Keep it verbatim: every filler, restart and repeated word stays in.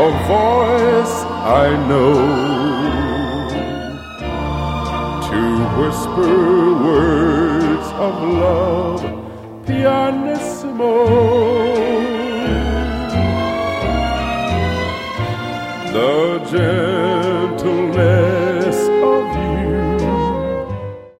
your voice I know to whisper words of love pianissimo. The